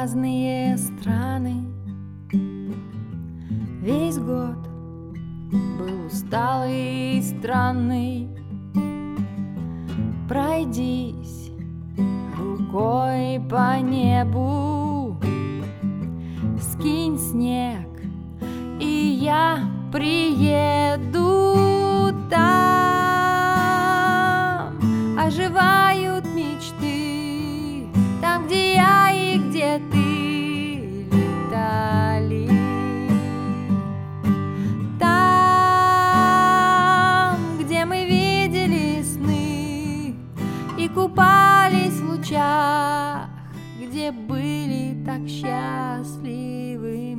разные страны. Весь год был усталый и странный. Пройдись рукой по небу, скинь снег, и я приеду. Там оживают мечты, там, где я и где ты летали. Там, где мы видели сны и купались в лучах, где были так счастливы.